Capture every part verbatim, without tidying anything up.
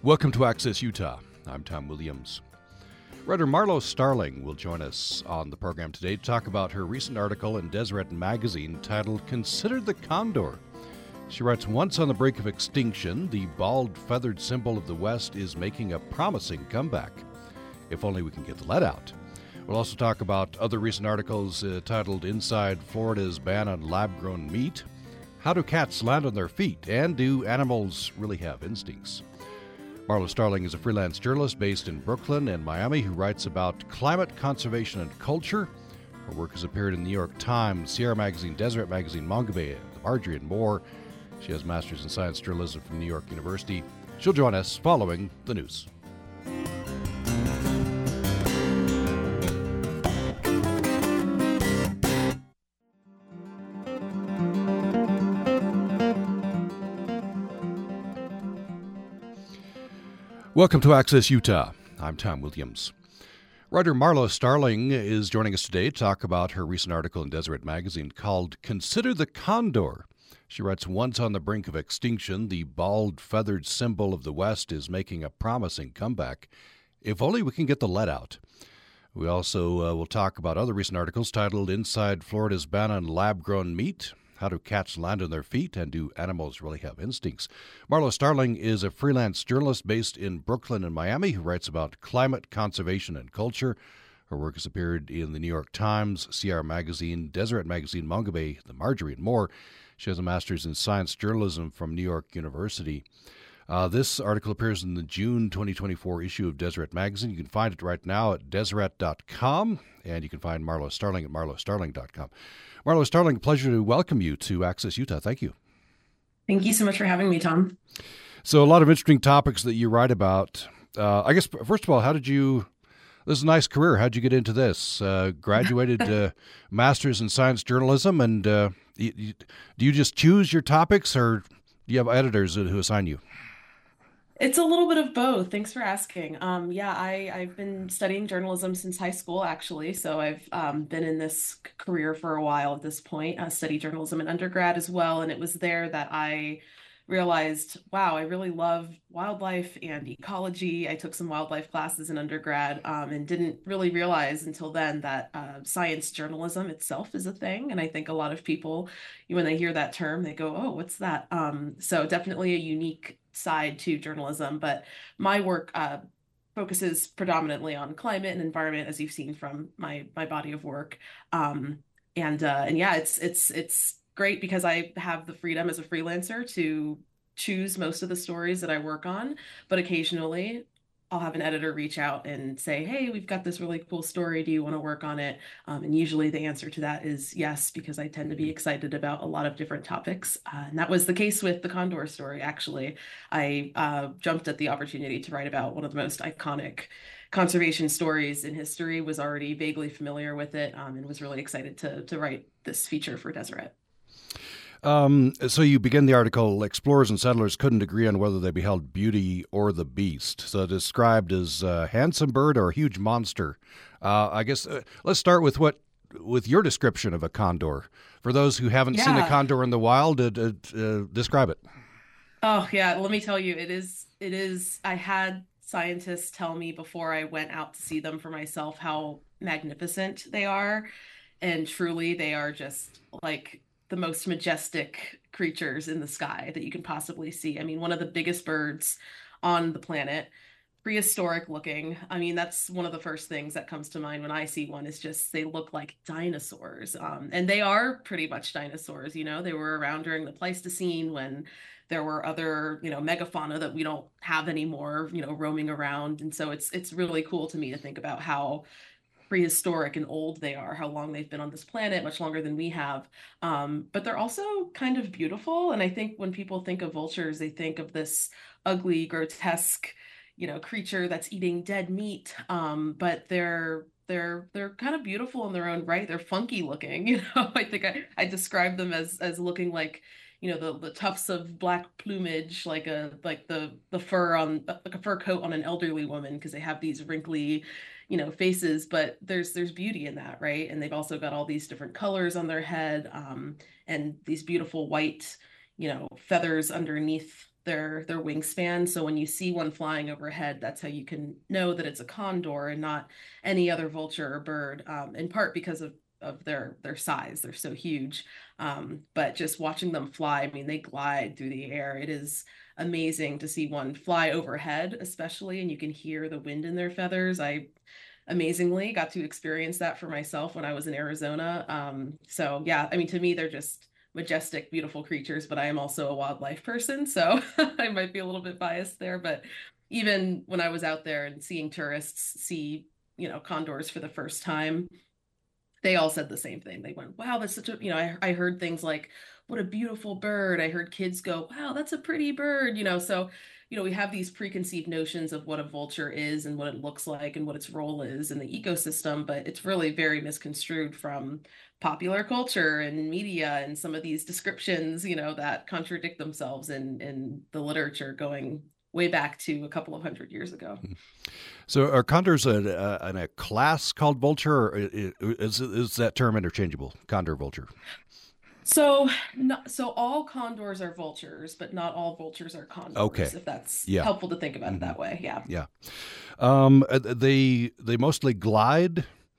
Welcome to Access Utah. I'm Tom Williams. Writer Marlo Starling will join us on the program today to talk about her recent article in Deseret magazine titled Consider the Condor. She writes, once on the brink of extinction, the bald feathered symbol of the West is making a promising comeback. If only we can get the lead out. We'll also talk about other recent articles uh, titled Inside Florida's Ban on Lab-Grown Meat, How Do Cats Land on Their Feet, and Do Animals Really Have Instincts? Marlo Starling is a freelance journalist based in Brooklyn and Miami who writes about climate, conservation, and culture. Her work has appeared in the New York Times, Sierra Magazine, Deseret Magazine, Mongabay, The Marjorie, and more. She has a master's in science journalism from New York University. She'll join us following the news. Welcome to Access Utah. I'm Tom Williams. Writer Marlo Starling is joining us today to talk about her recent article in Deseret magazine called Consider the Condor. She writes, once on the brink of extinction, the bald feathered symbol of the West is making a promising comeback. If only we can get the lead out. We also uh, will talk about other recent articles titled Inside Florida's Ban on Lab-Grown Meat, How Do Cats Land on Their Feet, and Do Animals Really Have Instincts? Marlo Starling is a freelance journalist based in Brooklyn and Miami who writes about climate, conservation, and culture. Her work has appeared in the New York Times, Sierra Magazine, Deseret Magazine, Mongabay, The Marjorie, and more. She has a master's in science journalism from New York University. Uh, this article appears in the June twenty twenty-four issue of Deseret Magazine. You can find it right now at deseret dot com, and you can find Marlo Starling at marlo starling dot com. Marlo Starling, pleasure to welcome you to Access Utah. Thank you. Thank you so much for having me, Tom. So a lot of interesting topics that you write about. Uh, I guess, first of all, how did you, this is a nice career. How did you get into this? Uh, graduated uh, master's in science journalism, and uh, you, you, do you just choose your topics, or do you have editors who assign you? It's a little bit of both. Thanks for asking. Um, yeah, I, I've been studying journalism since high school, actually. So I've um, been in this career for a while at this point. I studied journalism in undergrad as well. And it was there that I realized, wow, I really love wildlife and ecology. I took some wildlife classes in undergrad um, and didn't really realize until then that uh, science journalism itself is a thing. And I think a lot of people, when they hear that term, they go, oh, what's that? Um, so definitely a unique side to journalism, but my work uh, focuses predominantly on climate and environment, as you've seen from my my body of work. Um, and uh, and yeah, it's it's it's great because I have the freedom as a freelancer to choose most of the stories that I work on, but occasionally I'll have an editor reach out and say, hey, we've got this really cool story. Do you want to work on it? Um, and usually the answer to that is yes, because I tend to be excited about a lot of different topics. Uh, and that was the case with the Condor story, actually. I uh, jumped at the opportunity to write about one of the most iconic conservation stories in history, was already vaguely familiar with it, um, and was really excited to, to write this feature for Deseret. Um, so you begin the article, explorers and settlers couldn't agree on whether they beheld beauty or the beast. So described as a handsome bird or a huge monster. Uh, I guess uh, let's start with what with your description of a condor. For those who haven't Yeah. seen a condor in the wild, uh, uh, uh, describe it. Oh, yeah. Let me tell you, it is, it is, I had scientists tell me before I went out to see them for myself how magnificent they are. And truly, they are just like the most majestic creatures in the sky that you can possibly see. I mean, one of the biggest birds on the planet, prehistoric looking. I mean, that's one of the first things that comes to mind when I see one is just they look like dinosaurs. Um, and they are pretty much dinosaurs, you know, they were around during the Pleistocene when there were other, you know, megafauna that we don't have anymore, you know, roaming around. And so it's it's really cool to me to think about how prehistoric and old they are, how long they've been on this planet, much longer than we have. Um, but they're also kind of beautiful. And I think when people think of vultures, they think of this ugly, grotesque, you know, creature that's eating dead meat. Um, but they're they're they're kind of beautiful in their own right. They're funky looking. You know, I think I, I describe them as as looking like, you know, the the tufts of black plumage, like a like the the fur on like a fur coat on an elderly woman, because they have these wrinkly, you know, faces, but there's there's beauty in that, right? And they've also got all these different colors on their head, um, and these beautiful white, you know, feathers underneath their their wingspan. So when you see one flying overhead, that's how you can know that it's a condor and not any other vulture or bird. Um, in part because of of their their size, they're so huge. Um, but just watching them fly, I mean, they glide through the air. It is amazing to see one fly overhead, especially, and you can hear the wind in their feathers. I amazingly got to experience that for myself when I was in Arizona. Um, so yeah, I mean, to me, they're just majestic, beautiful creatures, but I am also a wildlife person, so I might be a little bit biased there. But even when I was out there and seeing tourists see, you know, condors for the first time, they all said the same thing. They went, wow, that's such a, you know, I, I heard things like, what a beautiful bird. I heard kids go, wow, that's a pretty bird, you know. So, you know, we have these preconceived notions of what a vulture is and what it looks like and what its role is in the ecosystem, but it's really very misconstrued from popular culture and media and some of these descriptions, you know, that contradict themselves in in the literature going way back to a couple of hundred years ago. So are condors a, a, in a class called vulture, or is, is that term interchangeable, condor, vulture? So, no, so all condors are vultures, but not all vultures are condors, Okay. if that's Yeah. helpful to think about Mm-hmm. it that way. Yeah. Yeah. Um, uh, they they mostly glide.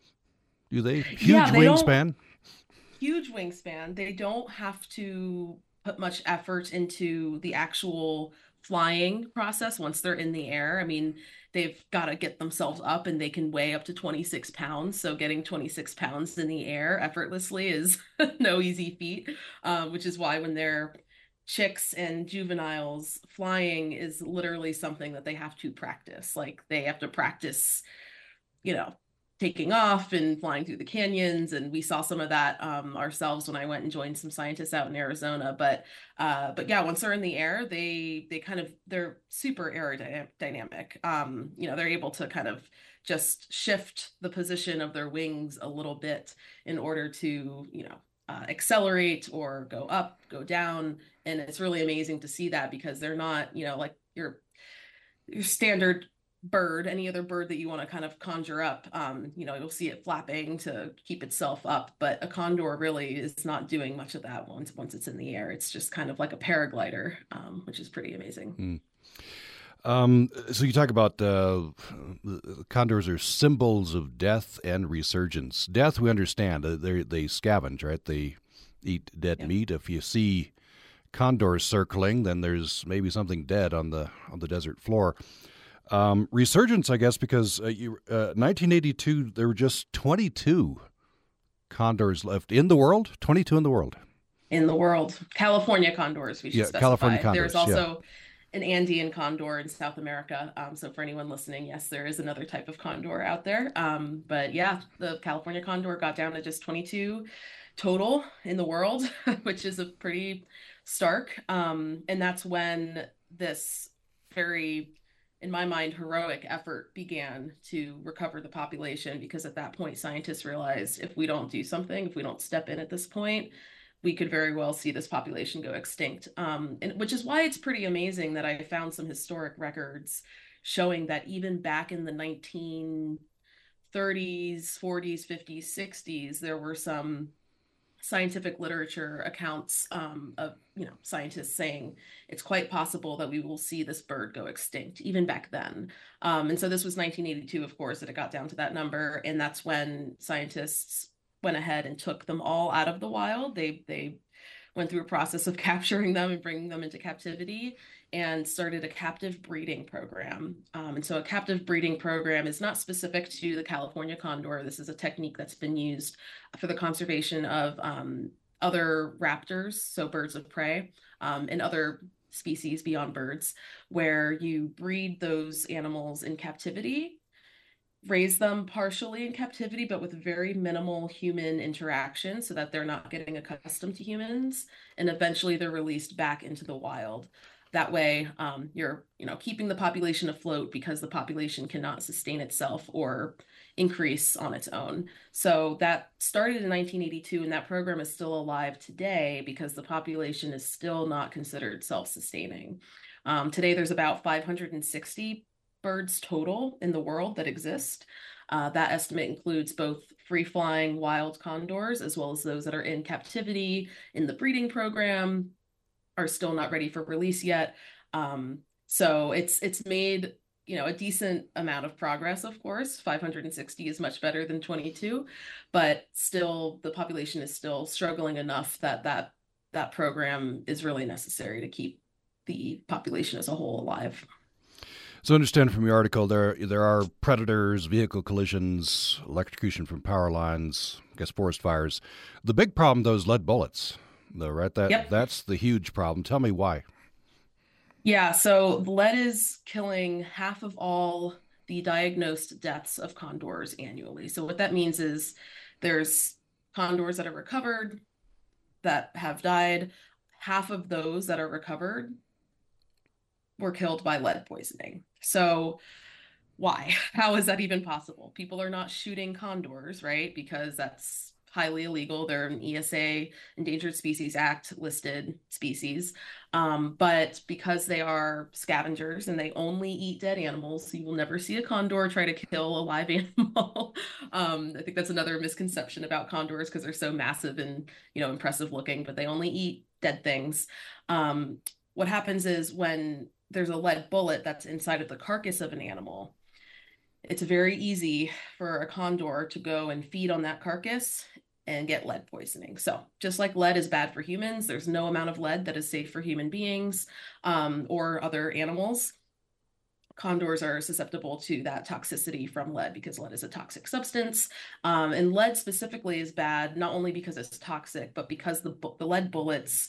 Do they? Huge Yeah, they don't wingspan. huge wingspan. They don't have to put much effort into the actual flying process once they're in the air. I mean, they've got to get themselves up and they can weigh up to twenty-six pounds. So getting twenty-six pounds in the air effortlessly is no easy feat, uh, which is why when they're chicks and juveniles, flying is literally something that they have to practice. Like they have to practice, you know, taking off and flying through the canyons. And we saw some of that um, ourselves when I went and joined some scientists out in Arizona. But uh, but yeah, once they're in the air, they they kind of they're super aerodynamic. Um, you know, they're able to kind of just shift the position of their wings a little bit in order to, you know, uh, accelerate or go up, go down. And it's really amazing to see that because they're not, you know, like your your standard bird, any other bird that you want to kind of conjure up. Um, you know, you'll see it flapping to keep itself up, but a condor really is not doing much of that once once it's in the air. It's just kind of like a paraglider, um, which is pretty amazing. Mm. Um, so you talk about uh, condors are symbols of death and resurgence. Death, we understand. Uh, they they scavenge, right? They eat dead Yeah. meat. If you see condors circling, then there's maybe something dead on the on the desert floor. Um, resurgence, I guess, because uh, you, uh, nineteen eighty-two there were just twenty-two condors left in the world. twenty-two in the world. In the world, California condors, we should Yeah, specify. California condors. There's also an Andean condor in South America. Um, so for anyone listening, yes, there is another type of condor out there. Um, but yeah, the California condor got down to just twenty-two total in the world, which is a pretty stark. Um, and that's when this very, in my mind, heroic effort began to recover the population, because at that point, scientists realized if we don't do something, if we don't step in at this point, we could very well see this population go extinct. Um, and which is why it's pretty amazing that I found some historic records showing that even back in the nineteen thirties, forties, fifties, sixties, there were some scientific literature accounts um, of, you know, scientists saying it's quite possible that we will see this bird go extinct even back then. Um, and so this was nineteen eighty-two, of course, that it got down to that number. And that's when scientists went ahead and took them all out of the wild. They they went through a process of capturing them and bringing them into captivity and started a captive breeding program. Um, and so a captive breeding program is not specific to the California condor. This is a technique that's been used for the conservation of um, other raptors, so birds of prey, um, and other species beyond birds, where you breed those animals in captivity, raise them partially in captivity, but with very minimal human interaction so that they're not getting accustomed to humans. And eventually they're released back into the wild. That way, um, you're, you know, keeping the population afloat because the population cannot sustain itself or increase on its own. So that started in nineteen eighty-two, and that program is still alive today because the population is still not considered self-sustaining. Um, today, there's about five hundred sixty birds total in the world that exist. Uh, that estimate includes both free-flying wild condors as well as those that are in captivity in the breeding program, are still not ready for release yet. Um, so it's it's made, you know, a decent amount of progress, of course. five hundred sixty is much better than twenty-two, but still the population is still struggling enough that that that program is really necessary to keep the population as a whole alive. So I understand from your article there there are predators, vehicle collisions, electrocution from power lines, I guess forest fires. The big problem though is lead bullets, though, right? That Yep. that's the huge problem. Tell me why. Yeah, so lead is killing half of all the diagnosed deaths of condors annually. So what that means is there's condors that are recovered that have died. Half of those that are recovered were killed by lead poisoning. So why? How is that even possible? People are not shooting condors, right? Because that's highly illegal. They're an E S A Endangered Species Act listed species. Um, but because they are scavengers and they only eat dead animals, so you will never see a condor try to kill a live animal. um, I think that's another misconception about condors because they're so massive and, you know, impressive looking, but they only eat dead things. Um, what happens is when there's a lead bullet that's inside of the carcass of an animal, it's very easy for a condor to go and feed on that carcass and get lead poisoning. So just like lead is bad for humans, there's no amount of lead that is safe for human beings um, or other animals. Condors are susceptible to that toxicity from lead because lead is a toxic substance. Um, and lead specifically is bad, not only because it's toxic, but because the, the lead bullets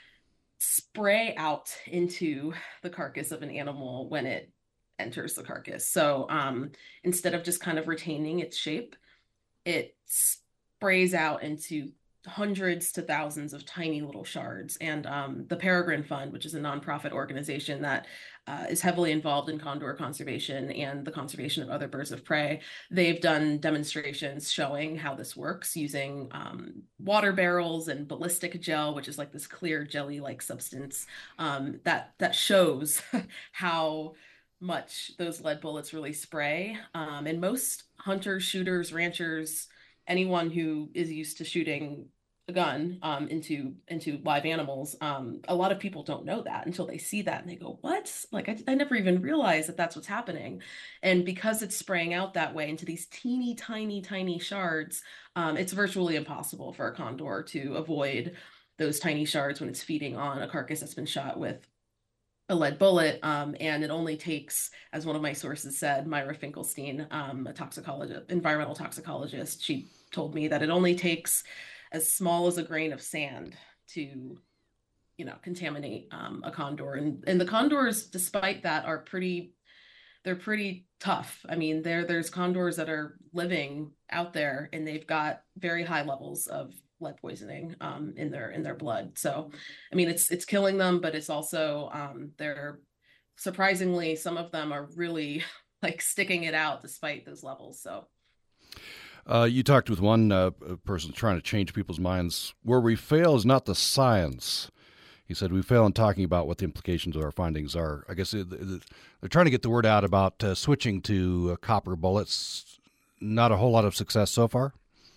spray out into the carcass of an animal when it enters the carcass. So um, instead of just kind of retaining its shape, it sprays out into hundreds to thousands of tiny little shards. And um, the Peregrine Fund, which is a nonprofit organization that uh, is heavily involved in condor conservation and the conservation of other birds of prey, they've done demonstrations showing how this works using um, water barrels and ballistic gel, which is like this clear jelly-like substance um, that that shows how much those lead bullets really spray. Um, and most hunters, shooters, ranchers, anyone who is used to shooting a gun um, into into live animals, um, a lot of people don't know that until they see that and they go, "What? Like I, I never even realized that that's what's happening." And because it's spraying out that way into these teeny, tiny, tiny shards, um, it's virtually impossible for a condor to avoid those tiny shards when it's feeding on a carcass that's been shot with a lead bullet. Um, and it only takes, as one of my sources said, Myra Finkelstein, um, a toxicologist, environmental toxicologist, she told me that it only takes as small as a grain of sand to, you know, contaminate um, a condor. And and the condors, despite that, are pretty, they're pretty tough. I mean, there there's condors that are living out there and they've got very high levels of lead poisoning um, in their in their blood. So, I mean, it's it's killing them, but it's also um, they're surprisingly some of them are really like sticking it out despite those levels. So. Uh, you talked with one uh, person trying to change people's minds. Where we fail is not the science. He said we fail in talking about what the implications of our findings are. I guess it, it, they're trying to get the word out about uh, switching to uh, copper bullets. Not a whole lot of success so far.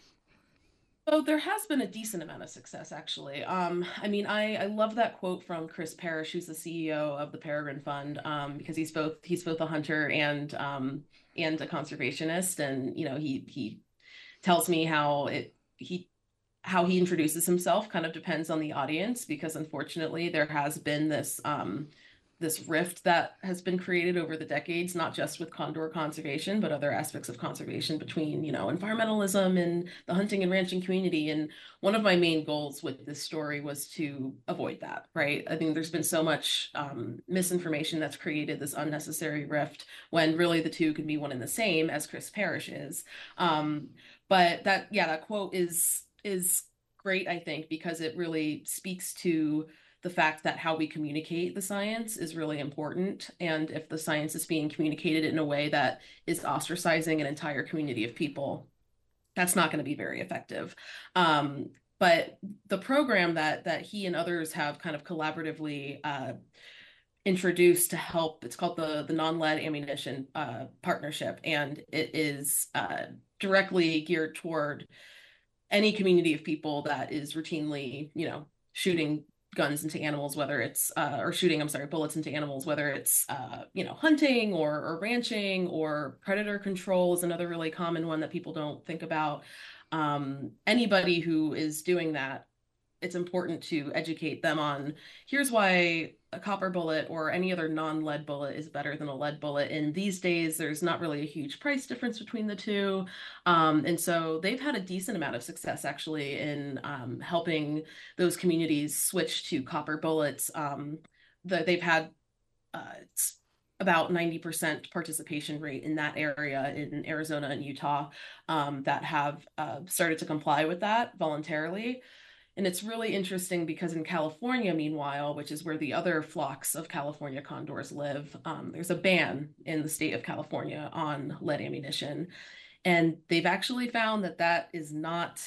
So there has been a decent amount of success, actually. Um, I mean, I, I love that quote from Chris Parrish, who's the C E O of the Peregrine Fund, um, because he's both he's both a hunter and um, and a conservationist, and you know he he tells me how it he how he introduces himself kind of depends on the audience because unfortunately there has been this um, this rift that has been created over the decades, not just with condor conservation, but other aspects of conservation between, you know, environmentalism and the hunting and ranching community. And one of my main goals with this story was to avoid that, right? I think there's been so much um, misinformation that's created this unnecessary rift when really the two can be one and the same, as Chris Parrish is. Um, but that, yeah, that quote is is great, I think, because it really speaks to the fact that how we communicate the science is really important. And if the science is being communicated in a way that is ostracizing an entire community of people, that's not going to be very effective. Um, but the program that that he and others have kind of collaboratively uh, introduced to help, it's called the, the Non-Lead Ammunition uh, Partnership. And it is uh, directly geared toward any community of people that is routinely, you know, shooting guns into animals, whether it's uh, or shooting, I'm sorry, bullets into animals, whether it's uh, you know, hunting or, or ranching, or predator control is another really common one that people don't think about. Um, anybody who is doing that, it's important to educate them on, here's why a copper bullet or any other non-lead bullet is better than a lead bullet. And these days, there's not really a huge price difference between the two. Um, and so they've had a decent amount of success actually in um, helping those communities switch to copper bullets. Um, the, they've had uh, about ninety percent participation rate in that area in Arizona and Utah um, that have uh, started to comply with that voluntarily. And it's really interesting because in California, meanwhile, which is where the other flocks of California condors live, um, there's a ban in the state of California on lead ammunition. And they've actually found that that is not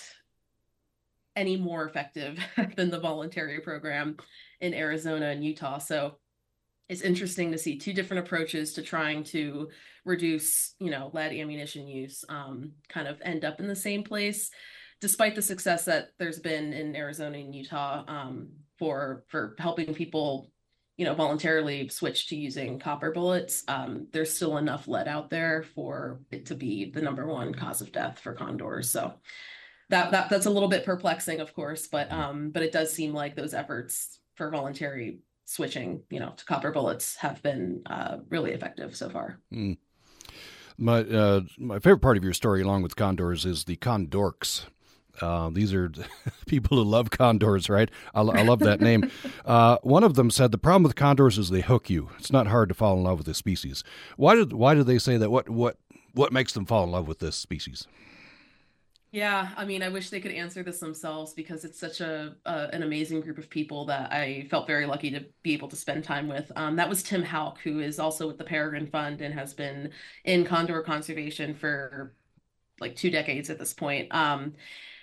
any more effective than the voluntary program in Arizona and Utah. So it's interesting to see two different approaches to trying to reduce, you know, lead ammunition use um, kind of end up in the same place, despite the success that there's been in Arizona and Utah um, for for helping people, you know, voluntarily switch to using copper bullets. Um, there's still enough lead out there for it to be the number one cause of death for condors. So that that that's a little bit perplexing, of course, but um, but it does seem like those efforts for voluntary switching, you know, to copper bullets have been uh, really effective so far. Mm. My uh, my favorite part of your story, along with condors, is the condorks. Uh, these are people who love condors, right? I, I love that name. Uh, one of them said the problem with condors is they hook you. It's not hard to fall in love with this species. Why did why did they say that? What what what makes them fall in love with this species? Yeah, I mean, I wish they could answer this themselves because it's such a, a an amazing group of people that I felt very lucky to be able to spend time with. Um, that was Tim Houck, who is also with the Peregrine Fund and has been in condor conservation for like two decades at this point. Um,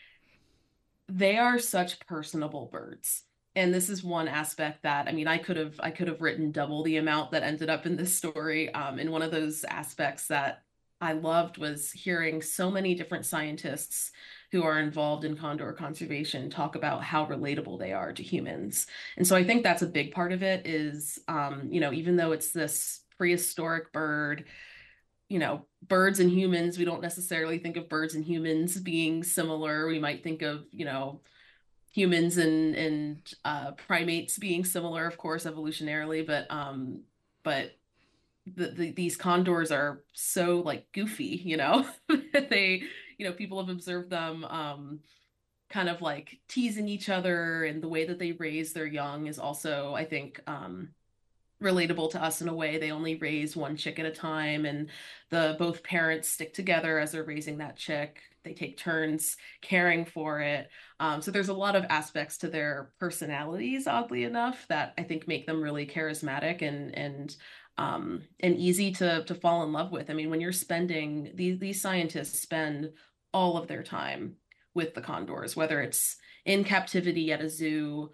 they are such personable birds. And this is one aspect that, I mean, I could have I could have written double the amount that ended up in this story. Um, and one of those aspects that I loved was hearing so many different scientists who are involved in condor conservation talk about how relatable they are to humans. And so I think that's a big part of it is, um, you know, even though it's this prehistoric bird, you know, birds and humans, we don't necessarily think of birds and humans being similar. We might think of, you know, humans and, and uh, primates being similar, of course, evolutionarily, but, um, but The, the, these condors are so like goofy, you know, they, you know, people have observed them um, kind of like teasing each other, and the way that they raise their young is also, I think, um, relatable to us in a way. They only raise one chick at a time, and the both parents stick together as they're raising that chick. They take turns caring for it. Um, so there's a lot of aspects to their personalities, oddly enough, that I think make them really charismatic and and um, and easy to to fall in love with. I mean, when you're spending these these scientists spend all of their time with the condors, whether it's in captivity at a zoo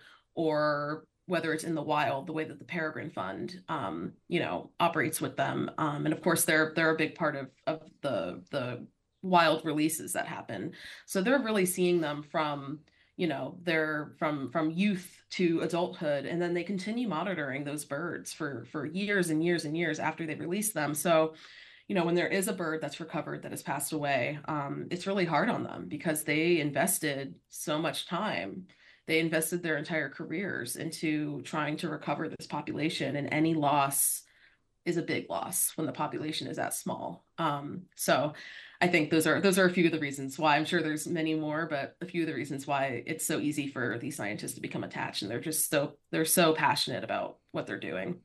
or whether it's in the wild, the way that the Peregrine Fund, um, you know, operates with them. Um, and of course, they're they're a big part of of the the wild releases that happen. So they're really seeing them from, you know, they're from from youth to adulthood, and then they continue monitoring those birds for for years and years and years after they release them. So, you know, when there is a bird that's recovered that has passed away, um, it's really hard on them because they invested so much time. They invested their entire careers into trying to recover this population, and any loss is a big loss when the population is that small. Um, so I think those are those are a few of the reasons why. I'm sure there's many more, but a few of the reasons why it's so easy for these scientists to become attached, and they're just so they're so passionate about what they're doing.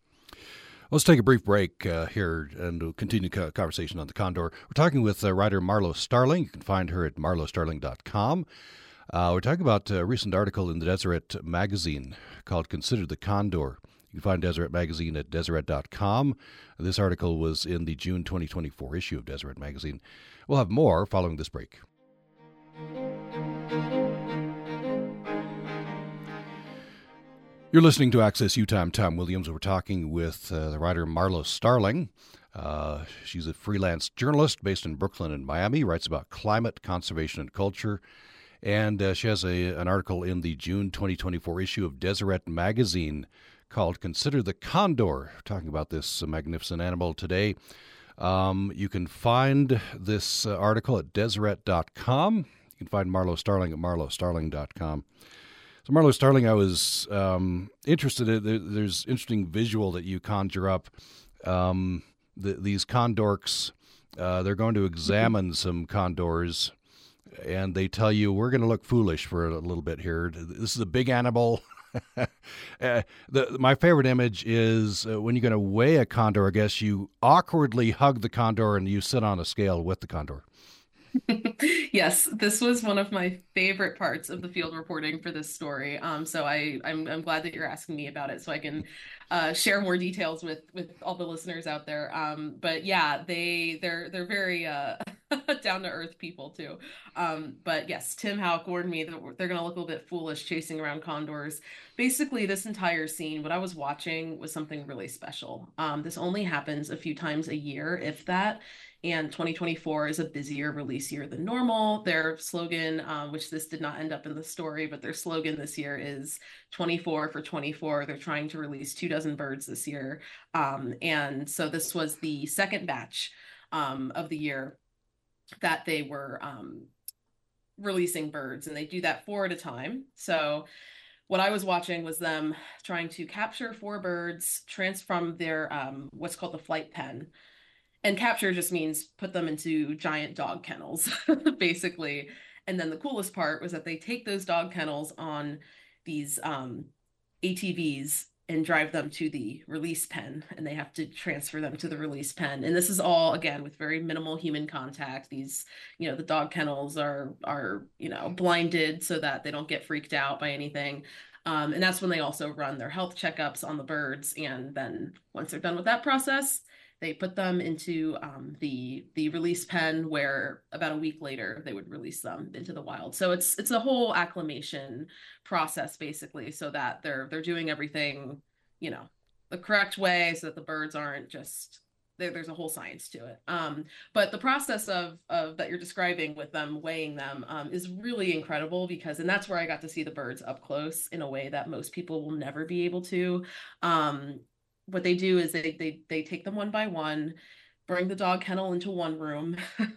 Let's take a brief break uh, here and we'll continue co- conversation on the condor. We're talking with uh, writer Marlo Starling. You can find her at marlo starling dot com. Uh, we're talking about a recent article in the Deseret magazine called Consider the Condor. You can find Deseret magazine at deseret dot com. This article was in the June twenty twenty-four issue of Deseret magazine. We'll have more following this break. You're listening to Access Utah. I'm Tom Williams. We're talking with uh, the writer Marlo Starling. Uh, she's a freelance journalist based in Brooklyn and Miami, writes about climate, conservation, and culture. And uh, she has a, an article in the June twenty twenty-four issue of Deseret Magazine called Consider the Condor, talking about this uh, magnificent animal today. Um, you can find this uh, article at Deseret dot com. You can find Marlo Starling at Marlo Starling dot com. So, Marlo Starling, I was um, interested in, there's interesting visual that you conjure up. Um, the, these condorks, uh, they're going to examine some condors, and they tell you, we're going to look foolish for a little bit here. This is a big animal. uh, the, my favorite image is uh, when you're going to weigh a condor, I guess you awkwardly hug the condor and you sit on a scale with the condor. Yes, this was one of my favorite parts of the field reporting for this story. Um, so I, I'm, I'm glad that you're asking me about it, so I can uh, share more details with with all the listeners out there. Um, but yeah, they they're they're very uh, down to earth people too. Um, but yes, Tim Houck warned me that they're going to look a little bit foolish chasing around condors. Basically, this entire scene, what I was watching was something really special. Um, this only happens a few times a year, if that. And twenty twenty-four is a busier release year than normal. Their slogan, um, which this did not end up in the story, but their slogan this year is twenty-four for twenty-four. They're trying to release two dozen birds this year. Um, and so this was the second batch um, of the year that they were um, releasing birds, and they do that four at a time. So what I was watching was them trying to capture four birds, transform their um, what's called the flight pen. And capture just means put them into giant dog kennels, basically. And then the coolest part was that they take those dog kennels on these um, A T Vs and drive them to the release pen, and they have to transfer them to the release pen. And this is all, again, with very minimal human contact. These, you know, the dog kennels are, are, you know, blinded so that they don't get freaked out by anything. Um, and that's when they also run their health checkups on the birds. And then once they're done with that process, they put them into um, the the release pen, where about a week later they would release them into the wild. So it's it's a whole acclimation process, basically, so that they're they're doing everything, you know, the correct way, so that the birds aren't just there. There's a whole science to it. Um, but the process of of that you're describing with them weighing them um, is really incredible, because and that's where I got to see the birds up close in a way that most people will never be able to. Um, what they do is they they they take them one by one, bring the dog kennel into one room,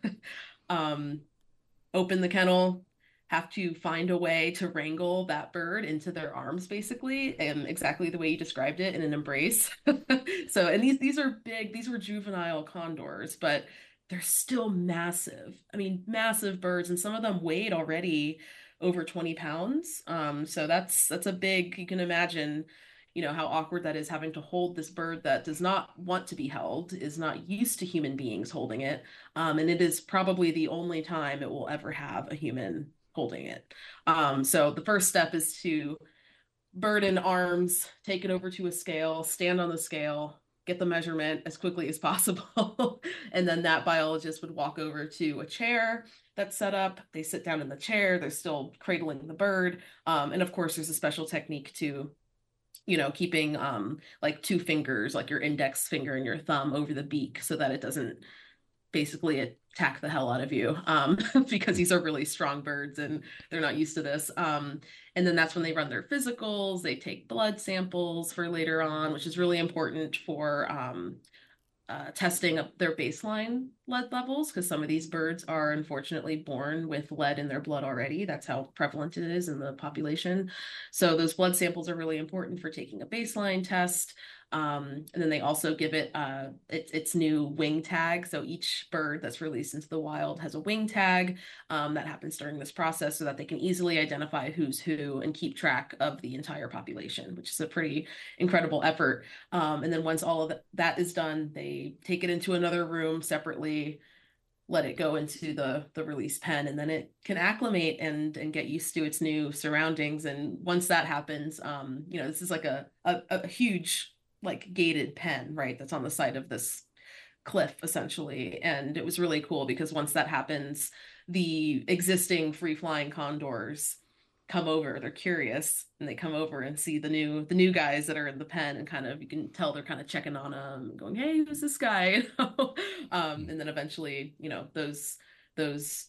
um, open the kennel, have to find a way to wrangle that bird into their arms, basically, and exactly the way you described it, in an embrace. So, and these these are big, these were juvenile condors, but they're still massive. I mean, massive birds, and some of them weighed already over twenty pounds. Um, so that's that's a big, you can imagine, you know, how awkward that is, having to hold this bird that does not want to be held, is not used to human beings holding it. Um, and it is probably the only time it will ever have a human holding it. Um, so the first step is to bird in arms, take it over to a scale, stand on the scale, get the measurement as quickly as possible. And then that biologist would walk over to a chair that's set up. They sit down in the chair, they're still cradling the bird. Um, and of course, there's a special technique to, you know, keeping um, like two fingers, like your index finger and your thumb, over the beak, so that it doesn't basically attack the hell out of you, um, because these are really strong birds and they're not used to this. Um, and then that's when they run their physicals. They take blood samples for later on, which is really important for um, uh, testing up their baseline lead levels, because some of these birds are unfortunately born with lead in their blood already. That's how prevalent it is in the population. So those blood samples are really important for taking a baseline test. Um, and then they also give it uh, its, its new wing tag. So each bird that's released into the wild has a wing tag um, that happens during this process, so that they can easily identify who's who and keep track of the entire population, which is a pretty incredible effort. Um, and then once all of that is done, they take it into another room separately, let it go into the the release pen, and then it can acclimate and and get used to its new surroundings. And once that happens, um, you know, this is like a, a, a huge, like, gated pen, right, that's on the side of this cliff, essentially. And it was really cool, because once that happens, the existing free-flying condors come over. They're curious, and they come over and see the new the new guys that are in the pen, and kind of, you can tell they're kind of checking on them, going, hey, who's this guy? um, and then eventually, you know, those those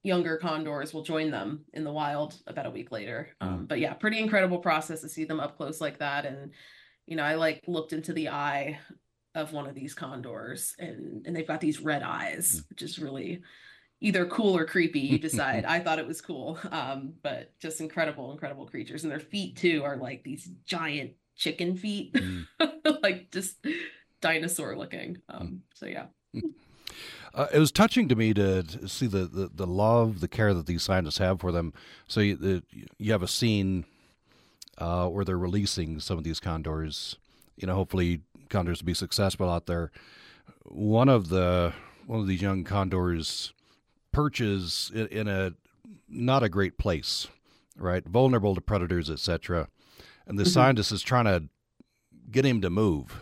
younger condors will join them in the wild about a week later. Mm. Um, but yeah, pretty incredible process to see them up close like that. And, you know, I like looked into the eye of one of these condors, and, and they've got these red eyes, Mm. which is really either cool or creepy. You decide. I thought it was cool. Um, but just incredible, incredible creatures. And their feet too are like these giant chicken feet, Mm. like just dinosaur looking. Um, Mm. so yeah. Uh, it was touching to me to, to see the, the, the love, the care that these scientists have for them. So you, the, you have a scene uh, where they're releasing some of these condors. You know, hopefully condors will be successful out there. One of the one of these young condors perches in, in a not a great place, right? Vulnerable to predators, et cetera. And the mm-hmm. scientist is trying to get him to move.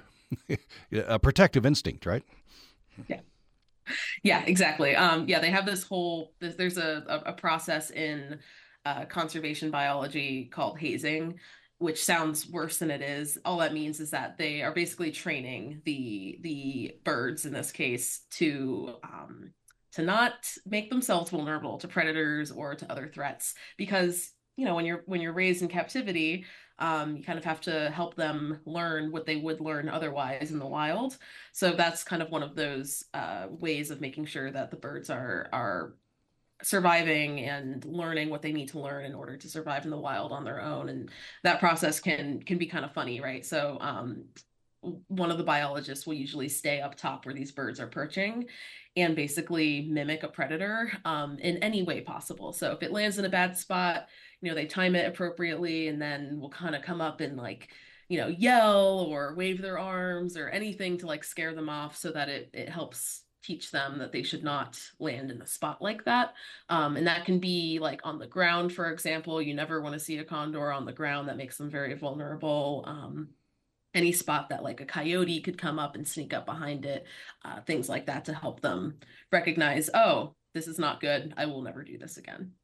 A protective instinct, right? Yeah. Yeah, exactly. Um, yeah, they have this whole, there's a, a process in uh, conservation biology called hazing, which sounds worse than it is. All that means is that they are basically training the the birds in this case to um, to not make themselves vulnerable to predators or to other threats. Because, you know, when you're when you're raised in captivity, um, you kind of have to help them learn what they would learn otherwise in the wild. So that's kind of one of those uh, ways of making sure that the birds are are surviving and learning what they need to learn in order to survive in the wild on their own. And that process can can be kind of funny, right? So um, one of the biologists will usually stay up top where these birds are perching and basically mimic a predator um, in any way possible. So if it lands in a bad spot, you know, they time it appropriately, and then will kind of come up and like, you know, yell or wave their arms or anything to like scare them off, so that it it helps teach them that they should not land in a spot like that. Um, and that can be like on the ground, for example. You never want to see a condor on the ground. That makes them very vulnerable. Um, any spot that like a coyote could come up and sneak up behind it, uh, things like that, to help them recognize, oh, this is not good. I will never do this again.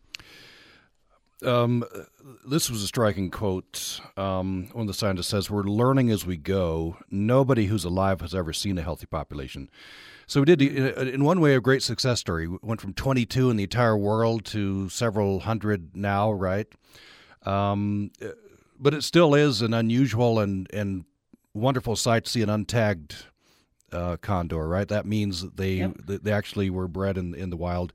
Um, this was a striking quote. Um, one of the scientists says, "We're learning as we go. Nobody who's alive has ever seen a healthy population." So we did, in one way, a great success story. We went from twenty-two in the entire world to several hundred now, right? Um, but it still is an unusual and, and wonderful sight to see an untagged uh, condor, right? That means that they yep. they actually were bred in in the wild.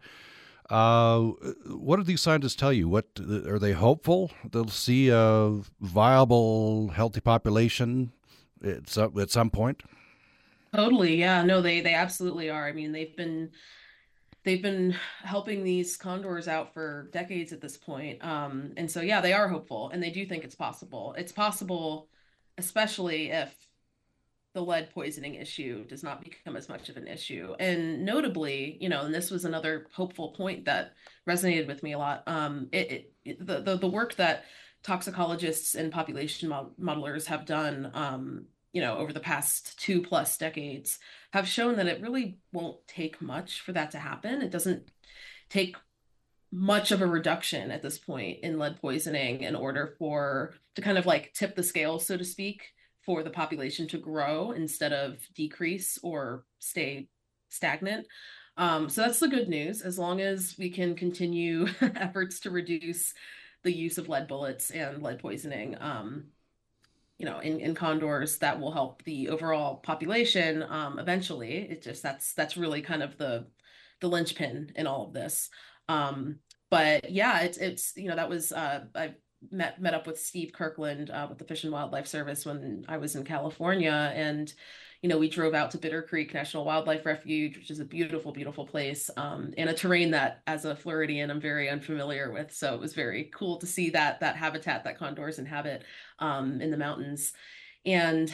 Uh, what do these scientists tell you? What are they hopeful they'll see a viable, healthy population at some, at some point? Totally, yeah. No, they they absolutely are. I mean, they've been they've been helping these condors out for decades at this point. Um, and so yeah, they are hopeful, and they do think it's possible. It's possible, especially if the lead poisoning issue does not become as much of an issue. And notably, you know, and this was another hopeful point that resonated with me a lot. Um, it, it the, the the work that toxicologists and population mod- modelers have done, um, you know, over the past two plus decades, have shown that it really won't take much for that to happen. It doesn't take much of a reduction at this point in lead poisoning in order for to kind of like tip the scales, so to speak, for the population to grow instead of decrease or stay stagnant. Um, so that's the good news. As long as we can continue efforts to reduce the use of lead bullets and lead poisoning, um, you know, in, in condors, that will help the overall population um, eventually. It just that's that's really kind of the the linchpin in all of this. Um, but yeah, it's it's you know that was uh, I met met up with Steve Kirkland uh, with the Fish and Wildlife Service when I was in California, and you know we drove out to Bitter Creek National Wildlife Refuge, which is a beautiful, beautiful place, um, and a terrain that, as a Floridian, I'm very unfamiliar with. So it was very cool to see that that habitat that condors inhabit um, in the mountains, and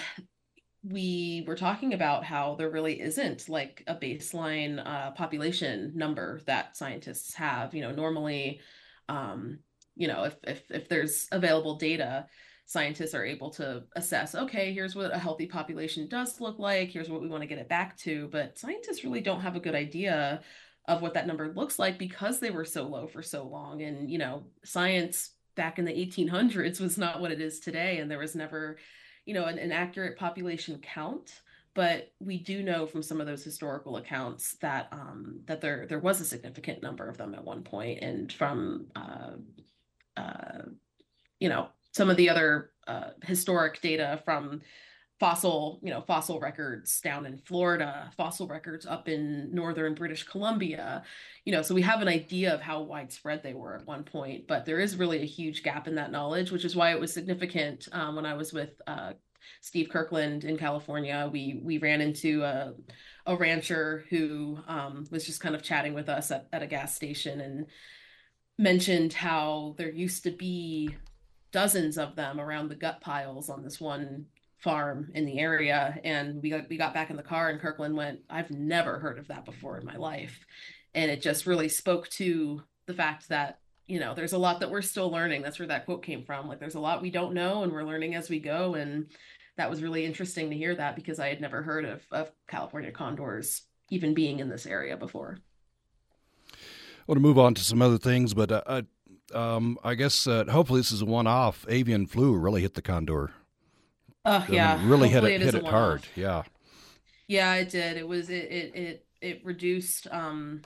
we were talking about how there really isn't like a baseline uh, population number that scientists have. You know, normally. Um, you know, if, if, if there's available data, scientists are able to assess, okay, here's what a healthy population does look like. Here's what we want to get it back to. But scientists really don't have a good idea of what that number looks like because they were so low for so long. And, you know, science back in the eighteen hundreds was not what it is today. And there was never, you know, an, an accurate population count. but we do know from some of those historical accounts that um, that there there was a significant number of them at one point, and from uh, uh, you know some of the other uh, historic data from fossil, you know, fossil records down in Florida, fossil records up in northern British Columbia, you know, so we have an idea of how widespread they were at one point, but there is really a huge gap in that knowledge, which is why it was significant um, when I was with uh, Steve Kirkland in California. We we ran into a, a rancher who um, was just kind of chatting with us at, at a gas station and mentioned how there used to be dozens of them around the gut piles on this one farm in the area. And we got we got back in the car and Kirkland went, I've never heard of that before in my life. And it just really spoke to the fact that, you know, there's a lot that we're still learning. That's where that quote came from. Like there's a lot we don't know and we're learning as we go. And that was really interesting to hear that because I had never heard of, of California condors even being in this area before. I want to move on to some other things, but uh, uh, um, I guess uh, hopefully this is a one-off. Avian flu really hit the condor. Oh yeah, I mean, really hopefully hit it, it hit it hard. Yeah, yeah, it did. It was it it it, it reduced um,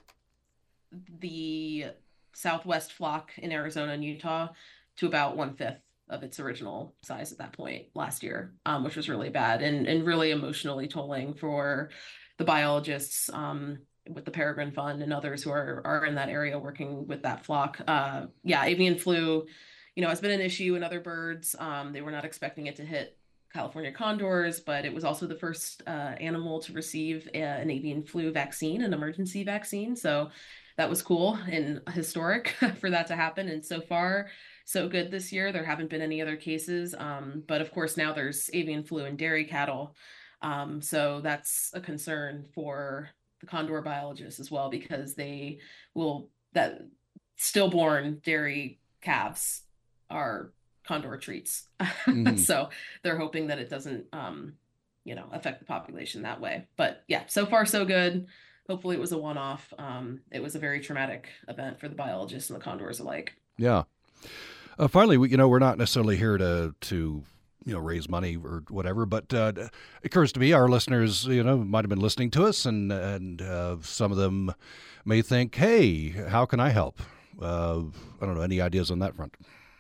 the southwest flock in Arizona and Utah to about one fifth of its original size at that point last year, um, which was really bad and and really emotionally tolling for the biologists um, with the Peregrine Fund and others who are are in that area working with that flock. Uh, yeah, avian flu, you know, has been an issue in other birds. Um, they were not expecting it to hit California condors, but it was also the first uh, animal to receive a, an avian flu vaccine, an emergency vaccine. So that was cool and historic for that to happen. And so far, so good this year. There haven't been any other cases. Um, but of course, now there's avian flu in dairy cattle. Um, so that's a concern for the condor biologists as well, because they will, that stillborn dairy calves are condor treats. Mm-hmm. So they're hoping that it doesn't, um, you know, affect the population that way. But yeah, so far so good. Hopefully it was a one-off. Um, it was a very traumatic event for the biologists and the condors alike. Yeah. Uh, finally, we, you know, we're not necessarily here to, to, you know, raise money or whatever, but uh, it occurs to me our listeners, you know, might have been listening to us, and and uh, some of them may think, hey, how can I help? Uh, I don't know, any ideas on that front?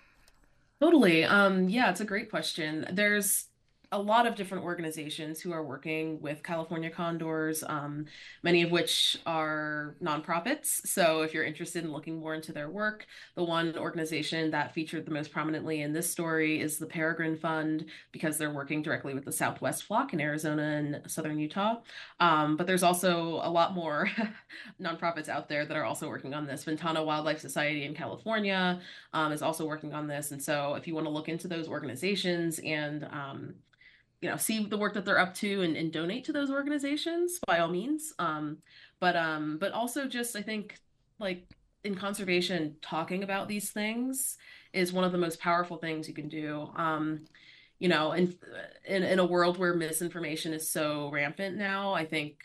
Totally. Um, yeah, it's a great question. There's a lot of different organizations who are working with California condors, um, many of which are nonprofits. So if you're interested in looking more into their work, the one organization that featured the most prominently in this story is the Peregrine Fund, because they're working directly with the Southwest flock in Arizona and southern Utah. Um, but there's also a lot more nonprofits out there that are also working on this. Ventana Wildlife Society in California um, is also working on this. And so if you want to look into those organizations and um, you know, see the work that they're up to and, and donate to those organizations, by all means. Um, but um, but also just, I think, like in conservation, talking about these things is one of the most powerful things you can do. Um, you know, and in, in a world where misinformation is so rampant now, I think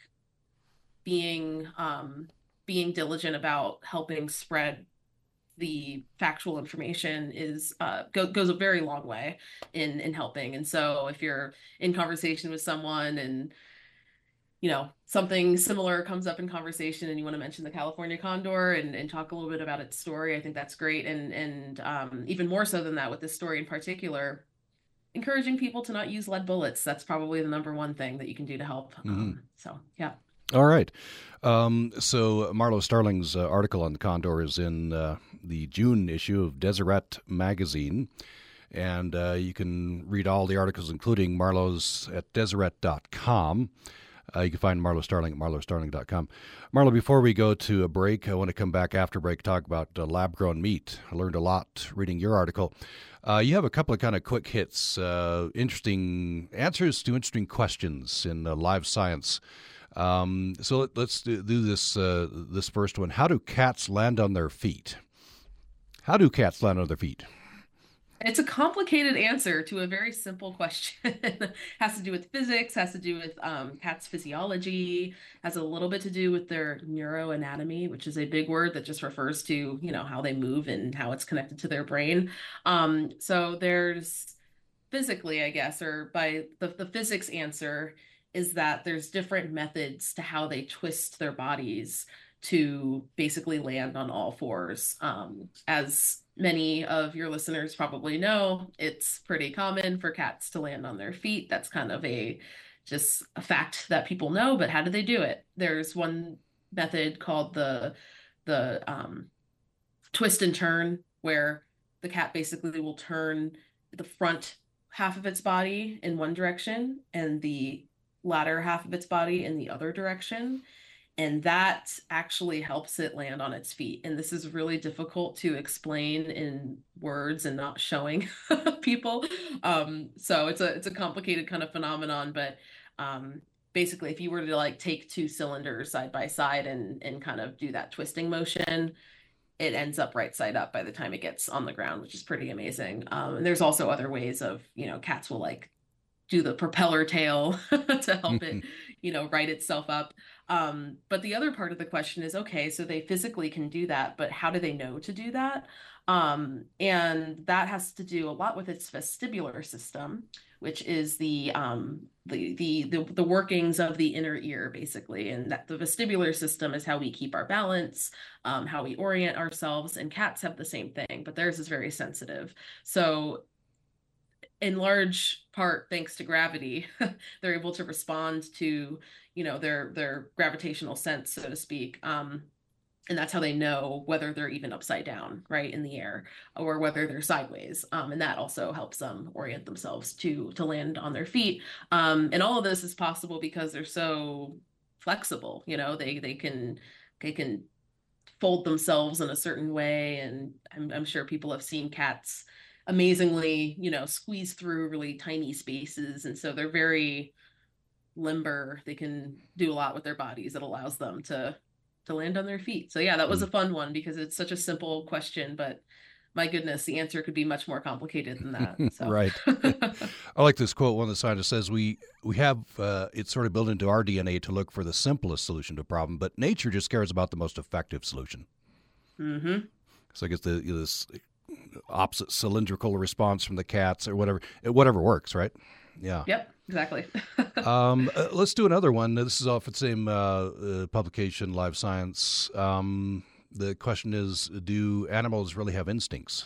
being um, being diligent about helping spread the factual information is uh, go, goes a very long way in in helping. And so if you're in conversation with someone and you know something similar comes up in conversation and you want to mention the California condor and, and talk a little bit about its story, I think that's great. And and um, even more so than that, with this story in particular, encouraging people to not use lead bullets. That's probably the number one thing that you can do to help. Mm-hmm. Um, so yeah. All right. Um, so Marlo Starling's uh, article on the condor is in uh, the June issue of Deseret magazine, and uh, you can read all the articles, including Marlo's, at deseret dot com. Uh, you can find Marlo Starling at marlo starling dot com. Marlo, before we go to a break, I want to come back after break, talk about uh, lab-grown meat. I learned a lot reading your article. Uh, you have a couple of kind of quick hits, uh, interesting answers to interesting questions in uh, live science. Um, so let, let's do, do this uh, this first one. How do cats land on their feet? How do cats land on their feet? It's a complicated answer to a very simple question. Has to do with physics, has to do with um, cats' physiology, has a little bit to do with their neuroanatomy, which is a big word that just refers to, you know, how they move and how it's connected to their brain. Um, so there's physically, I guess, or by the, the physics answer is that there's different methods to how they twist their bodies to basically land on all fours. Um, as many of your listeners probably know, it's pretty common for cats to land on their feet. That's kind of a just a fact that people know, but how do they do it? There's one method called the the um, twist and turn, where the cat basically will turn the front half of its body in one direction and the latter half of its body in the other direction. And that actually helps it land on its feet. And this is really difficult to explain in words and not showing people. Um, so it's a it's a complicated kind of phenomenon, but um, basically, if you were to like take two cylinders side by side and and kind of do that twisting motion, it ends up right side up by the time it gets on the ground, which is pretty amazing. Um, and there's also other ways of, you know, cats will like do the propeller tail to help it, you know, right itself up. Um, but the other part of the question is, okay, so they physically can do that, but how do they know to do that? Um, and that has to do a lot with its vestibular system, which is the um, the, the the the workings of the inner ear, basically. And that the vestibular system is how we keep our balance, um, how we orient ourselves. And cats have the same thing, but theirs is very sensitive. So in large part, thanks to gravity, they're able to respond to, you know, their their gravitational sense, so to speak. Um, and that's how they know whether they're even upside down, right, in the air, or whether they're sideways. Um, and that also helps them orient themselves to to land on their feet. Um, and all of this is possible because they're so flexible. You know, they they can they can fold themselves in a certain way. And I'm, I'm sure people have seen cats amazingly, you know, squeeze through really tiny spaces. And so they're very limber. They can do a lot with their bodies that allows them to to land on their feet. So yeah, that was a fun one because it's such a simple question, but my goodness, the answer could be much more complicated than that. So. Right. I like this quote. One of the scientists says, we we have, uh, it's sort of built into our D N A to look for the simplest solution to a problem, but nature just cares about the most effective solution. Mm-hmm. So I guess the, you know, this opposite cylindrical response from the cats or whatever, whatever works, right? Yeah. Yep, exactly. um, uh, let's do another one. This is off the same uh, uh, publication, Live Science. Um, the question is, do animals really have instincts?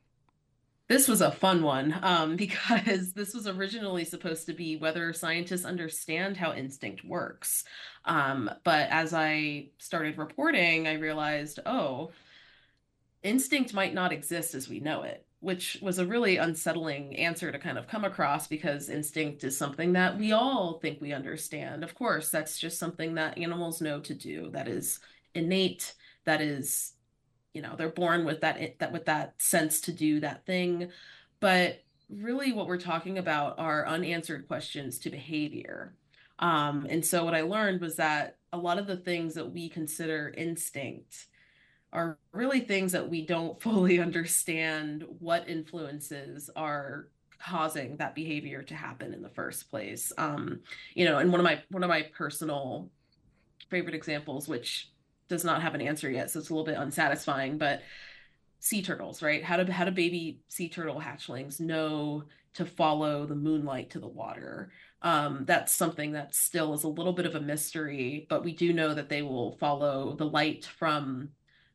This was a fun one um, because this was originally supposed to be whether scientists understand how instinct works. Um, but as I started reporting, I realized, oh, instinct might not exist as we know it, which was a really unsettling answer to kind of come across because instinct is something that we all think we understand. Of course, that's just something that animals know to do. That is innate. That is, you know, they're born with that, that with that sense to do that thing. But really what we're talking about are unanswered questions to behavior. Um, and so what I learned was that a lot of the things that we consider instinct are really things that we don't fully understand what influences are causing that behavior to happen in the first place. Um, you know, and one of my one of my personal favorite examples, which does not have an answer yet, so it's a little bit unsatisfying, but sea turtles, right? How do how do baby sea turtle hatchlings know to follow the moonlight to the water? Um, that's something that still is a little bit of a mystery, but we do know that they will follow the light from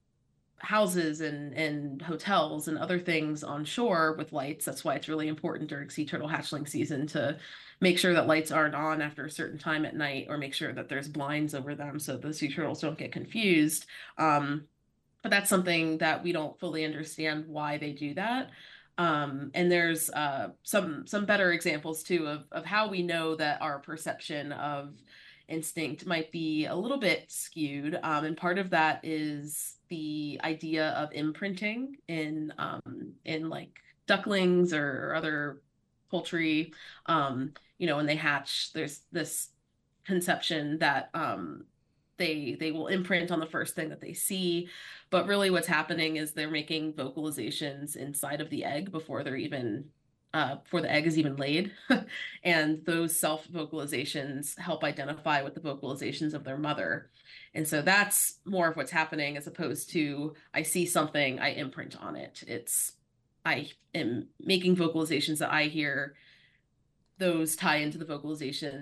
houses and, and hotels and other things on shore with lights. That's why it's really important during sea turtle hatchling season to make sure that lights aren't on after a certain time at night, or make sure that there's blinds over them so the sea turtles don't get confused. Um, but that's something that we don't fully understand why they do that. Um, and there's uh, some some better examples too of of how we know that our perception of instinct might be a little bit skewed. Um, and part of that is the idea of imprinting in um, in like ducklings or, or other poultry. Um, you know, when they hatch, there's this conception that um, they they will imprint on the first thing that they see, but really what's happening is they're making vocalizations inside of the egg before they're even uh, before the egg is even laid. And those self-vocalizations help identify with the vocalizations of their mother. And so that's more of what's happening as opposed to I see something, I imprint on it. It's I am making vocalizations that I hear. Those tie into the vocalizations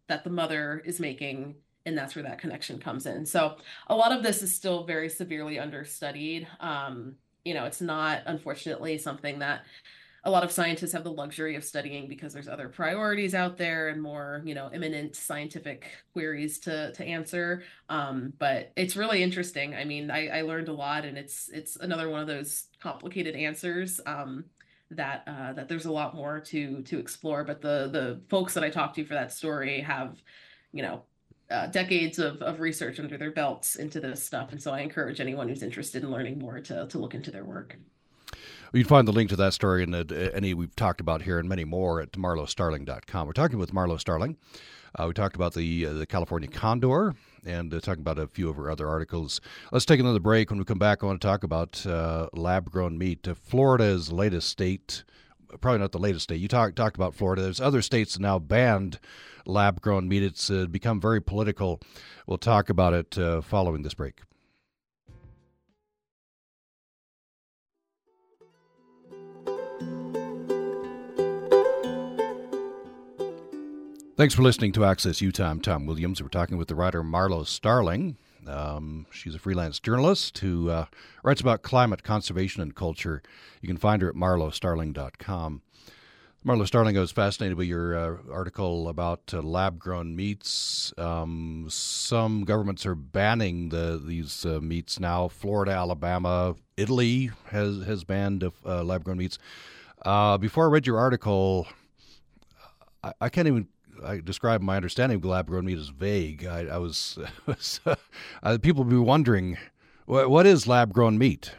that the mother is making, and that's where that connection comes in. So a lot of this is still very severely understudied. Um, you know, it's not, unfortunately, something that a lot of scientists have the luxury of studying because there's other priorities out there and more, you know, imminent scientific queries to to answer. Um, but it's really interesting. I mean, I, I learned a lot, and it's it's another one of those complicated answers. Um, that uh, that there's a lot more to to explore. But the the folks that I talked to for that story have, you know, uh, decades of, of research under their belts into this stuff. And so I encourage anyone who's interested in learning more to to look into their work. You can find the link to that story and uh, any we've talked about here and many more at marlo starling dot com. We're talking with Marlo Starling. Uh, we talked about the uh, the California condor and uh, talking about a few of her other articles. Let's take another break. When we come back, I want to talk about uh, lab-grown meat. Uh, Florida's latest state, probably not the latest state. You talk, talked about Florida. There's other states that now banned lab-grown meat. It's uh, become very political. We'll talk about it uh, following this break. Thanks for listening to Access Utah. I'm Tom Williams. We're talking with the writer Marlo Starling. Um, she's a freelance journalist who uh, writes about climate, conservation, and culture. You can find her at marlo starling dot com. Marlo Starling, I was fascinated by your uh, article about uh, lab-grown meats. Um, some governments are banning the these uh, meats now. Florida, Alabama, Italy has, has banned uh, lab-grown meats. Uh, before I read your article, I, I can't even I describe my understanding of lab-grown meat as vague. I, I was, uh, people would be wondering, what, what is lab-grown meat?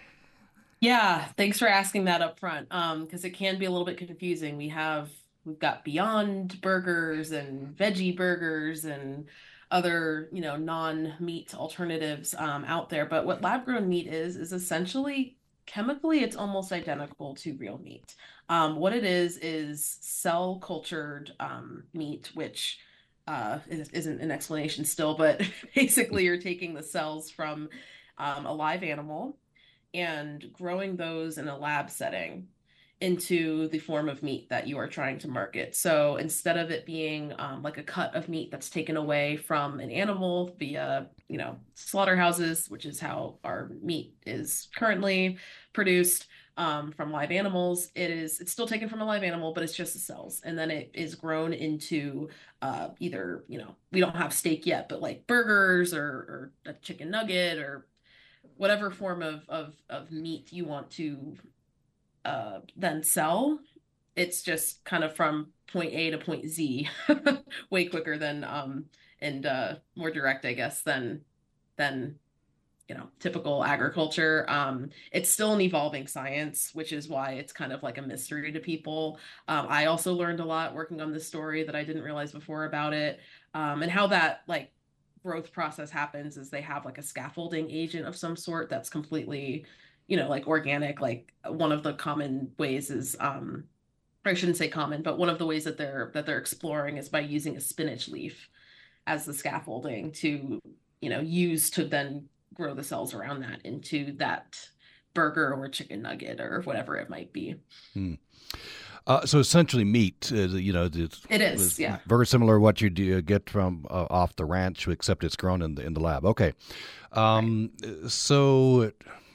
Yeah, thanks for asking that up front. Um, because it can be a little bit confusing. We have we've got Beyond Burgers and veggie burgers and other, you know, non-meat alternatives um, out there. But what lab-grown meat is is essentially chemically, it's almost identical to real meat. Um, what it is is cell cultured um, meat, which uh, is, isn't an explanation still, but basically you're taking the cells from um, a live animal and growing those in a lab setting into the form of meat that you are trying to market. So instead of it being um, like a cut of meat that's taken away from an animal via, you know, slaughterhouses, which is how our meat is currently produced um, from live animals, it is it's still taken from a live animal, but it's just the cells, and then it is grown into uh, either, you know, we don't have steak yet, but like burgers or, or a chicken nugget or whatever form of of of meat you want to uh, then sell. It's just kind of from point A to point Z, way quicker than um and uh, more direct, I guess, than than you know typical agriculture. Um, it's still an evolving science, which is why it's kind of like a mystery to people. Um, I also learned a lot working on this story that I didn't realize before about it, um, and how that like growth process happens is they have like a scaffolding agent of some sort that's completely, you know, like organic. Like one of the common ways is, um, or I shouldn't say common, but one of the ways that they're that they're exploring is by using a spinach leaf as the scaffolding to, you know, use to then grow the cells around that into that burger or chicken nugget or whatever it might be. Hmm. Uh, so essentially, meat. Uh, you know, it's, It is, it's yeah. very similar to what you do get from uh, off the ranch, except it's grown in the in the lab. Okay, um, right. So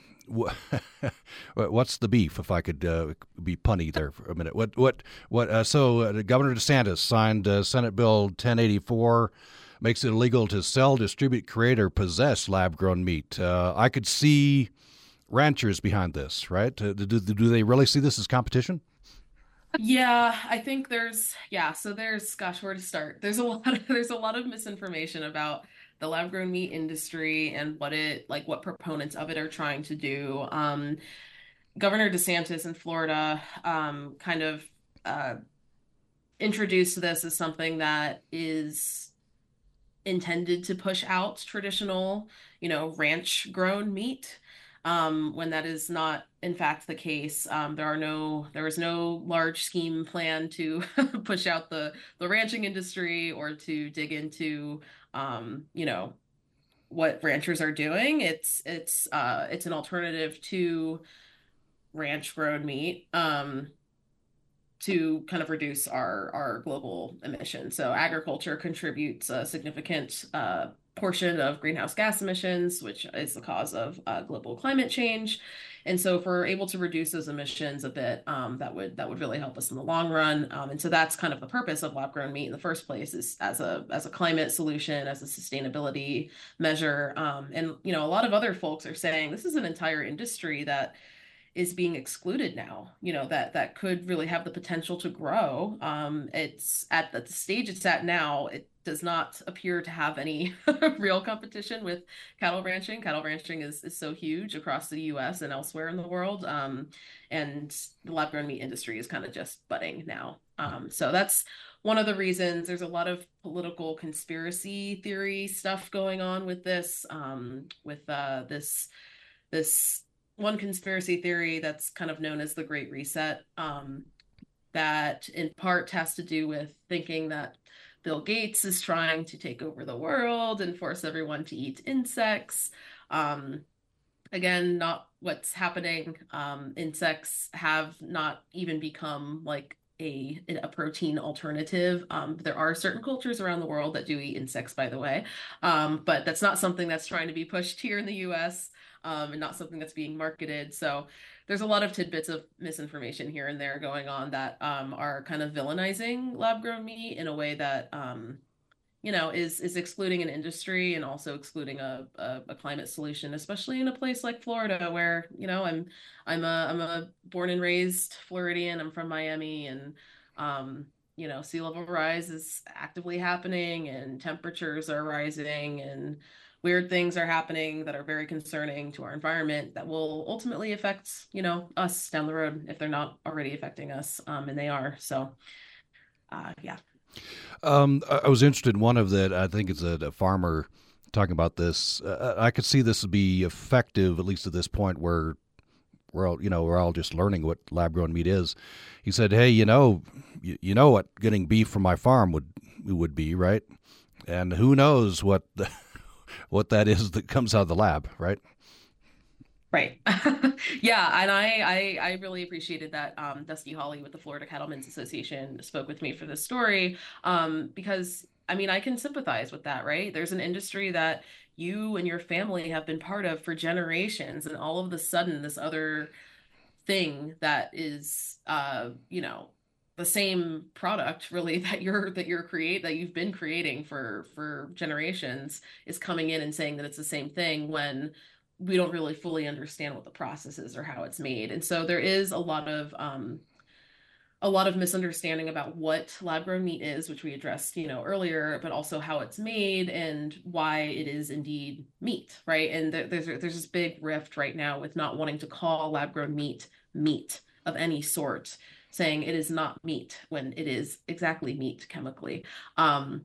what's the beef? If I could uh, be punny there for a minute, what what what? Uh, so uh, Governor DeSantis signed uh, Senate Bill ten eighty-four, makes it illegal to sell, distribute, create, or possess lab-grown meat. Uh, I could see ranchers behind this, right? Uh, do, do they really see this as competition? Yeah, I think there's yeah, so there's gosh, where to start? There's a lot of there's a lot of misinformation about the lab-grown meat industry and what it like what proponents of it are trying to do. Um, Governor DeSantis in Florida um, kind of uh, introduced this as something that is intended to push out traditional, you know, ranch grown meat. Um, when that is not, in fact, the case. Um, there are no, there is no large scheme plan to push out the the ranching industry or to dig into, um, you know, what ranchers are doing. It's it's uh, it's an alternative to ranch grown meat. Um, to kind of reduce our our global emissions. So agriculture contributes a significant uh, portion of greenhouse gas emissions, which is the cause of uh, global climate change. And so if we're able to reduce those emissions a bit, um, that would that would really help us in the long run. Um, and so that's kind of the purpose of lab grown meat in the first place, is as a as a climate solution, as a sustainability measure. Um, and you know, a lot of other folks are saying this is an entire industry that is being excluded now, you know, that that could really have the potential to grow. Um, it's at the stage it's at now, it does not appear to have any real competition with cattle ranching. Cattle ranching is, is so huge across the U S and elsewhere in the world. Um, and the lab grown meat industry is kind of just budding now. Um, so that's one of the reasons. There's a lot of political conspiracy theory stuff going on with this, um, with uh, this, this one conspiracy theory that's kind of known as the Great Reset, um, that in part has to do with thinking that Bill Gates is trying to take over the world and force everyone to eat insects. Um, again, not what's happening. Um, insects have not even become like a, a protein alternative. Um, there are certain cultures around the world that do eat insects, by the way, um, but that's not something that's trying to be pushed here in the U S, um, and not something that's being marketed. So there's a lot of tidbits of misinformation here and there going on that um, are kind of villainizing lab-grown meat in a way that um, you know, is is excluding an industry and also excluding a, a, a climate solution, especially in a place like Florida, where, you know, I'm I'm a I'm a born and raised Floridian. I'm from Miami, and um, you know, sea level rise is actively happening, and temperatures are rising, and weird things are happening that are very concerning to our environment that will ultimately affect, you know, us down the road if they're not already affecting us, um, and they are. So, uh, yeah. Um, I was interested in one of that. I think it's a, a farmer talking about this. Uh, I could see this be effective, at least at this point, where we're all, you know, we're all just learning what lab-grown meat is. He said, "Hey, you know, you, you know what getting beef from my farm would would be, right? And who knows what the, what that is that comes out of the lab, right?" Right. Yeah, and I, I I really appreciated that um, Dusty Hawley with the Florida Cattlemen's Association spoke with me for this story, um, because I mean I can sympathize with that, right? There's an industry that you and your family have been part of for generations, and all of a sudden this other thing that is uh, you know, the same product really that you're that you're create that you've been creating for for generations is coming in and saying that it's the same thing when we don't really fully understand what the process is or how it's made. And so there is a lot of um, a lot of misunderstanding about what lab grown meat is, which we addressed, you know, earlier, but also how it's made and why it is indeed meat, right? And there, there's there's this big rift right now with not wanting to call lab grown meat meat of any sort, saying it is not meat when it is exactly meat chemically. Um,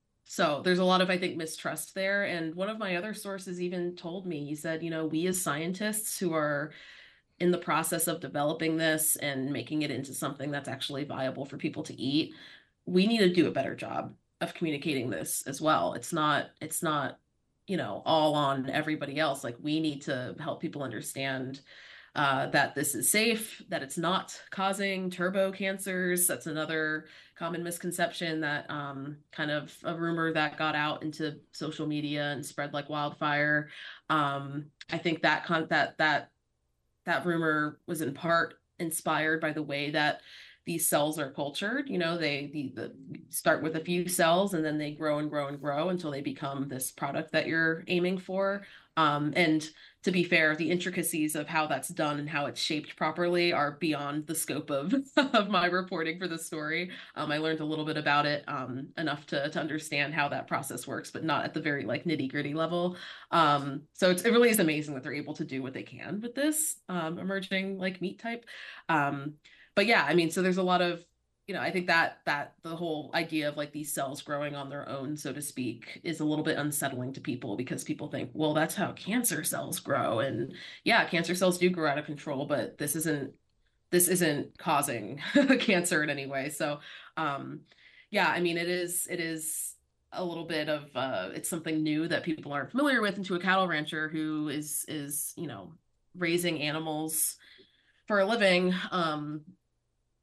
so there's a lot of, I think, mistrust there. And one of my other sources even told me, he said, you know, we as scientists who are in the process of developing this and making it into something that's actually viable for people to eat, we need to do a better job of communicating this as well. It's not, it's not, you know, all on everybody else. Like we need to help people understand uh, that this is safe, that it's not causing turbo cancers. That's another common misconception that um, kind of a rumor that got out into social media and spread like wildfire. Um, I think that con- that that that rumor was in part inspired by the way that these cells are cultured. You know, they the, the start with a few cells and then they grow and grow and grow until they become this product that you're aiming for. Um, and to be fair, the intricacies of how that's done and how it's shaped properly are beyond the scope of, of my reporting for the story. Um, I learned a little bit about it, um, enough to, to understand how that process works, but not at the very like nitty gritty level. Um, so it's, it really is amazing that they're able to do what they can with this um, emerging like meat type. Um, but yeah, I mean, so there's a lot of, you know, I think that that the whole idea of like these cells growing on their own, so to speak, is a little bit unsettling to people because people think, well, that's how cancer cells grow. And yeah, cancer cells do grow out of control, but this isn't this isn't causing cancer in any way. So um yeah, I mean it is it is a little bit of uh it's something new that people aren't familiar with, and to a cattle rancher who is is, you know, raising animals for a living, um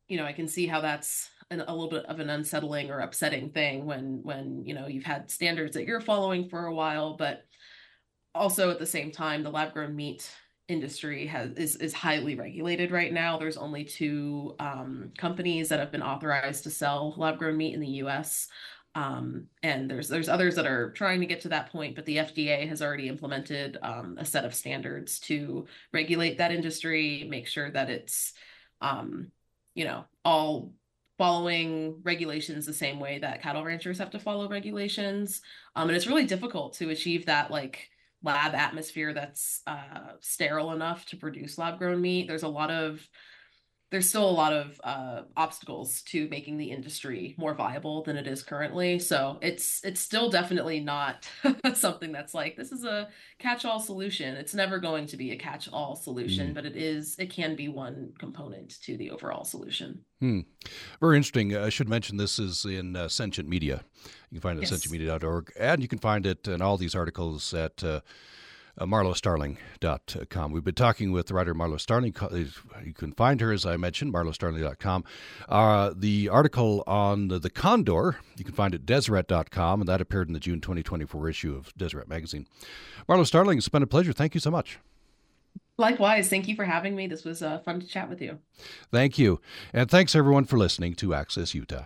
you know, I can see how that's an, a little bit of an unsettling or upsetting thing when, when, you know, you've had standards that you're following for a while, but also at the same time, the lab grown meat industry has is, is highly regulated right now. There's only two um, companies that have been authorized to sell lab grown meat in the U S. Um, and there's there's others that are trying to get to that point, but the F D A has already implemented um, a set of standards to regulate that industry, make sure that it's, um, you know, all following regulations the same way that cattle ranchers have to follow regulations. Um, and it's really difficult to achieve that, like, lab atmosphere that's uh, sterile enough to produce lab grown meat. There's a lot of there's still a lot of uh, obstacles to making the industry more viable than it is currently. So it's it's still definitely not something that's like, this is a catch-all solution. It's never going to be a catch-all solution, mm. but it is it can be one component to the overall solution. Hmm. Very interesting. I should mention this is in uh, Sentient Media. You can find it at yes. sentient media dot org, and you can find it in all these articles at uh, Uh, marlo starling dot com. We've been talking with the writer Marlo Starling. You can find her, as I mentioned, marlo starling dot com. Uh, the article on the, the condor, you can find it at deseret dot com, and that appeared in the June twenty twenty-four issue of Deseret Magazine. Marlo Starling, it's been a pleasure. Thank you so much. Likewise. Thank you for having me. This was uh, fun to chat with you. Thank you. And thanks, everyone, for listening to Access Utah.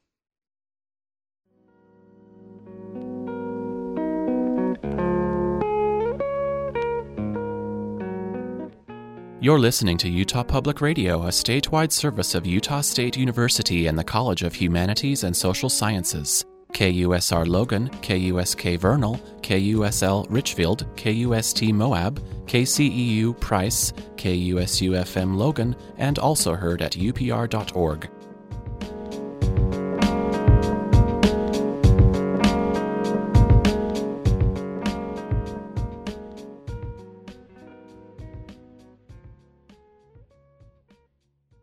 You're listening to Utah Public Radio, a statewide service of Utah State University and the College of Humanities and Social Sciences. K U S R Logan, K U S K Vernal, K U S L Richfield, K U S T Moab, K C E U Price, K U S U F M Logan, and also heard at U P R dot org.